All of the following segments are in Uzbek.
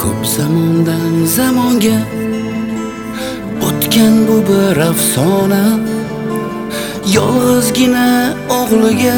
Ko'p zamondan zamonga o'tgan bu bir afsona. Yolg'izgina o'g'liga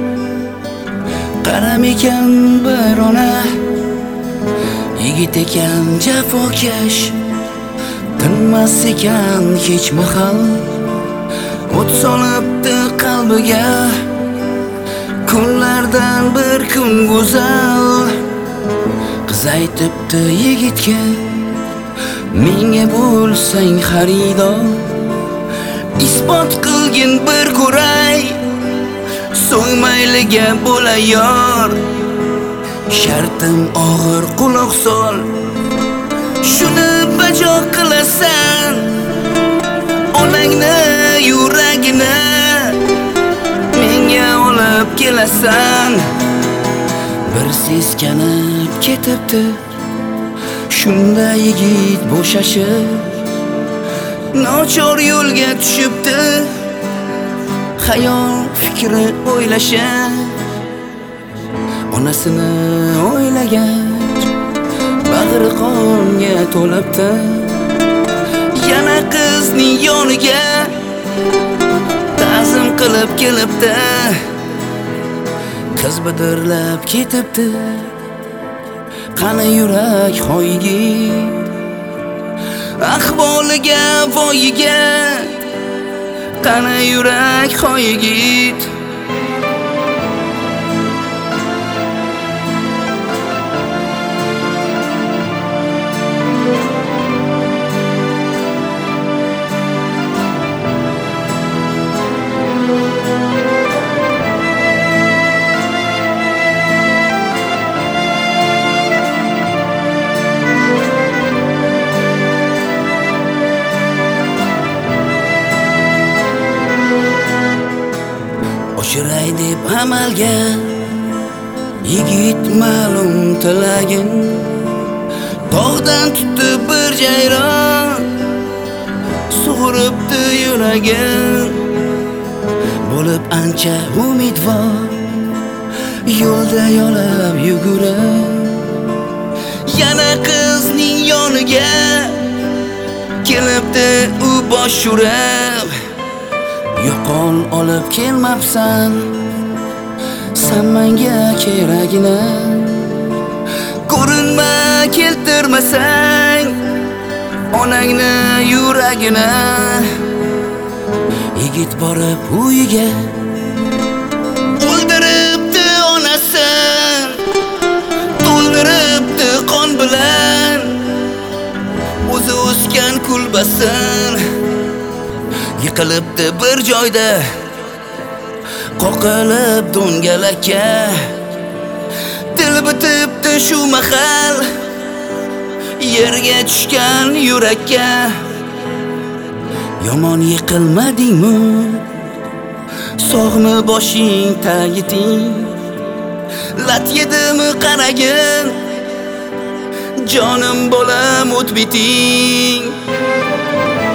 qaram ekan bir ona. Yigit ekan jafokash, tinmas ekan hech mahal. O't solibdi qalbiga, kunlardan bir kun go'zal. Qiz aytibdi yigitga, menga bo'lsang xaridor. Isbot qilgin bir ko'ray, so'ngmayliga bo'lay yor. Shartim og'ir quloq sol, shuni bajo qilasan. Onangni yuragini menga olib kelasan. Bir seskanib ketibdi, shunda yigit bo'shashib, nochor yo'lga tushibdi, xayol fikri o'ylashib. Onasini o'ylagach, bag'ri qonga to'libdi. Yana qizning yoniga ta'zim qilib kelibdi. Qiz bidirlab ketibdi, qani yurak hoyigi. Ahvoliga voyiga, qani yurak hoyigit. Oshiray deb amalga yigit ma'lum tilagin. Tog'dan tutdi bir jayron, sug'uribdi yuragin. Bo'lib ancha umidvor, yo'lda yo'lab yugurib, yana qizning yoniga kelibdi u bosh urib. Yo'qol olib kelmabsan, sen menga keragini. Ko'rinma keltirmasang onangni yuragini. Yigit borib uyiga o'ldiribdi onasin, to'ldiribdi qon bilan o'zi o'sgan kulbasin. Yiqilibdi bir joyda, qoqilib do'ngalakka. Dil bitibdi shu mahal, yerga tushgan yurakka. Yomon yiqilmadingmi, sog'mi boshing tagiting? Lat yedimi qaragin, jonim bolam o't biting.